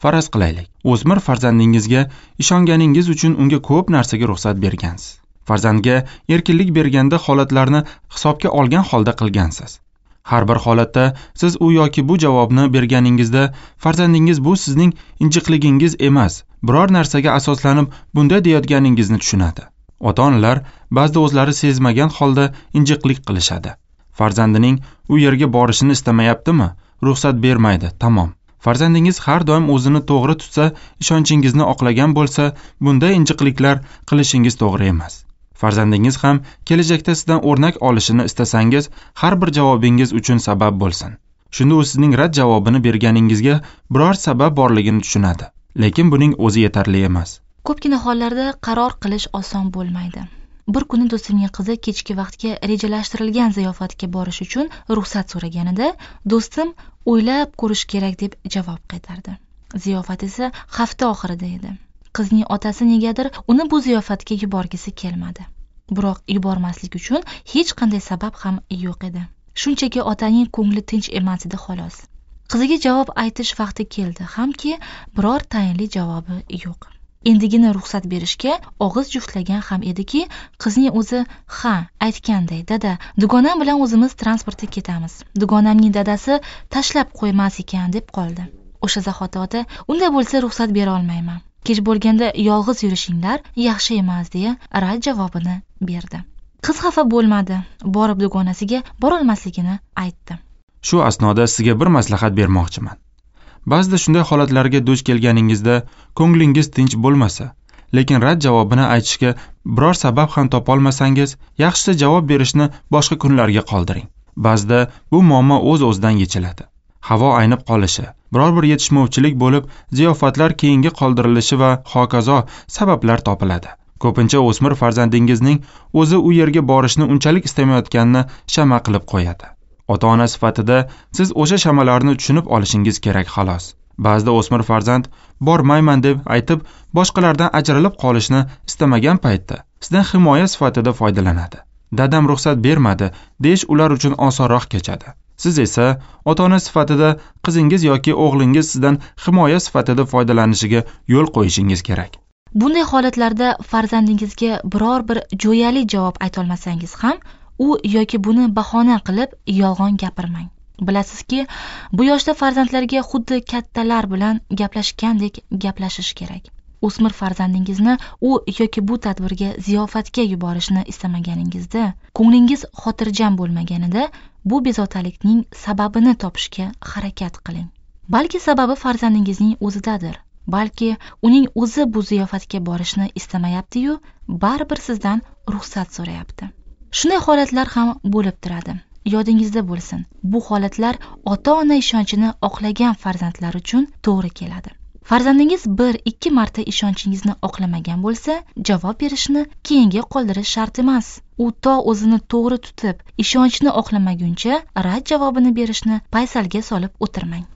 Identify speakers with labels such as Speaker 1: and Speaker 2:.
Speaker 1: Faraz qilaylik, o'smir farzandingizga ishonganingiz uchun unga ko'p narsaga ruxsat bergansiz. Farzandga erkinlik berganda holatlarni hisobga olgan holda qilgansiz. Har bir holatda siz u yoki bu javobni berganingizda farzandingiz bu sizning injiqligingiz emas, biror narsaga asoslanib bunday deyotganingizni tushunadi. Ota-onalar ba'zida o'zlari sezmagan holda injiqlik qilishadi. Farzandining u yerga borishini istamayaptimi? Ruxsat bermaydi, tamom. Farzandingiz har doim o'zini to'g'ri tutsa, ishonchingizni oqlagan bo'lsa, bunday injiqliklar qilishingiz to'g'ri emas. Farzandingiz ham kelajakda sizdan o'rnak olishini istasangiz, har bir javobingiz uchun sabab bo'lsin. Shunda u sizning rad javobini berganingizga biror sabab borligini tushunadi. Lekin buning o'zi yetarli emas.
Speaker 2: Ko'pgina hollarda qaror qilish oson bo'lmaydi. Bir kuni do'stimning qizi kechki vaqtga rejalashtirilgan ziyofatga borish uchun ruxsat so'raganida, do'stim o'ylab ko'rish kerak deb javob qaytardi. Ziyofat esa hafta oxirida edi. Qizning otasi negadir uni bu ziyofatga yuborgisi kelmadi. Biroq yubormaslik uchun hech qanday sabab ham yo'q edi. Shunchaki otaning ko'ngli tinch emas edi xolos. Qiziga javob aytish vaqti keldi, hamki biror tayinli javobi yo'q. Endigina ruxsat berishga og'iz juftlagan ham ediki, qizning o'zi "Ha, aytganday, dada, dugonam bilan o'zimiz transportda ketamiz. Dugonamning dadasi tashlab qo'ymas ekan" deb qoldi. O'sha zahoti ota "Unday bo'lsa ruxsat bera olmayman. Kech bo'lganda yolg'iz yurishinglar yaxshi emas" deya rad javobini berdi. Qiz xafa bo'lmadi, borib dugonasiga borolmasligini aytdi.
Speaker 1: Shu asnoda sizga bir maslahat bermoqchiman. Ba'zida shunday holatlarga duch kelganingizda ko'nglingiz tinch bo'lmasa, lekin rad javobini aytishga biror sabab ham topolmasangiz, yaxshisi javob berishni boshqa kunlarga qoldiring. Ba'zida bu muammo o'z-o'zidan yechiladi. Havo aynib qolishi, biror bir yetishmovchilik bo'lib, ziyofatlar keyinga qoldirilishi va hokazo sabablar topiladi. Ko'pincha o'smir farzandingizning o'zi u yerga borishni unchalik istamayotganini shama qilib qo'yadi. Ota-ona sifatida siz o'sha shamalarni tushunib olishingiz kerak xolos. Ba'zida o'smir farzand bormayman deb aytib, boshqalardan ajralib qolishni istamagan paytda sizdan himoya sifatida foydalanadi. Dadam ruxsat bermadi deyish ular uchun osonroq kechadi. Siz esa ota-ona sifatida qizingiz yoki o'g'lingiz sizdan himoya sifatida foydalanishiga yo'l qo'yishingiz kerak.
Speaker 2: Bunday holatlarda farzandingizga biror bir jo'yali javob aytolmasangiz ham, u yoki buni bahona qilib yolg'on gapirmang. Bilasizki, bu yoshda farzandlarga xuddi kattalar bilan gaplashgandek gaplashish kerak. O'smir farzandingizni u yoki bu tadbirga ziyofatga yuborishni istamaganingizda, ko'nglingiz xotirjam bo'lmaganida, bu bezovtalikning sababini topishga harakat qiling. Balki sababi farzandingizning o'zidadir. Balki uning o'zi bu ziyofatga borishni istamayapti-yu, baribir sizdan ruxsat so'rayapti. Shunday holatlar ham bo'lib turadi. Yodingizda bo'lsin, bu holatlar ota-ona ishonchini oqlagan farzandlar uchun to'g'ri keladi. Farzandingiz 1-2 marta ishonchingizni oqlamagan bo'lsa, javob berishni keyinga qoldirish shart emas. U to o'zini to'g'ri tutib, ishonchni oqlamaguncha rad javobini berishni paysalga solib o'tirmang.